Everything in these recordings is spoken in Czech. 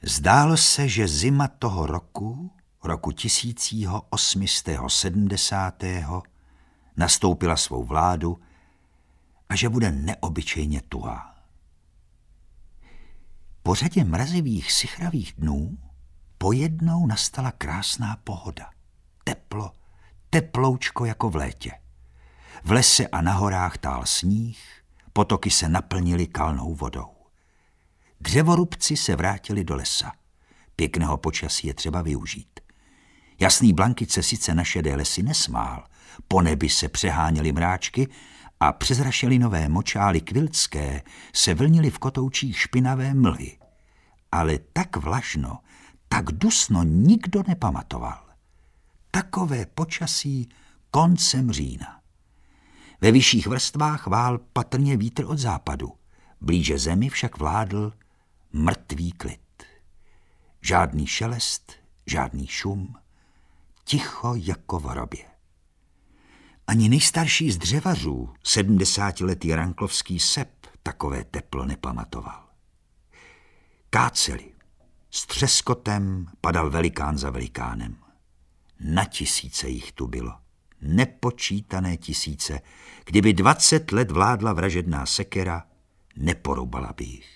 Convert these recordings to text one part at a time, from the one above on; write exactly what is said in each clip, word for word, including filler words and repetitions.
Zdálo se, že zima toho roku, roku tisícího osmistého sedmdesátého, nastoupila svou vládu a že bude neobyčejně tuhá. Po řadě mrazivých sichravých dnů pojednou nastala krásná pohoda. Teplo, teploučko jako v létě. V lese a na horách tál sníh, potoky se naplnily kalnou vodou. Dřevorubci se vrátili do lesa. Pěkného počasí je třeba využít. Jasný Blankyt se sice na šedé lesy nesmál, po nebi se přeháněly mráčky a přes rašelinové močály kviltské se vlnily v kotoučích špinavé mlhy. Ale tak vlažno, tak dusno nikdo nepamatoval. Takové počasí koncem října. Ve vyšších vrstvách vál patrně vítr od západu, blíže zemi však vládl mrtvý klid. Žádný šelest, žádný šum, ticho jako v hrobě. Ani nejstarší z dřevařů, sedmdesátiletý ranklovský sep, takové teplo nepamatoval. Káceli. S třeskotem padal velikán za velikánem. Na tisíce jich tu bylo. Nepočítané tisíce. Kdyby dvacet let vládla vražedná sekera, neporubala by jich.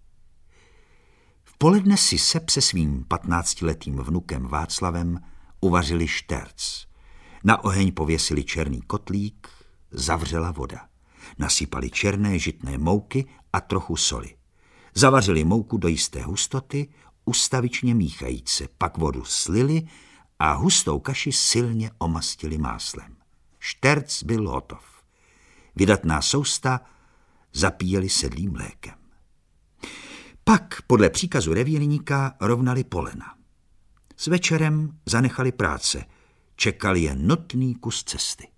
V poledne si sep se svým patnáctiletým vnukem Václavem uvařili šterc. Na oheň pověsili černý kotlík, zavřela voda. Nasypali černé žitné mouky a trochu soli. Zavařili mouku do jisté hustoty, ustavičně míchajíc se, pak vodu slili a hustou kaši silně omastili máslem. Šterc byl hotov. Vydatná sousta zapíjeli sedlým mlékem. Pak podle příkazu revírníka rovnali polena. S večerem zanechali práce, čekali jen nutný kus cesty.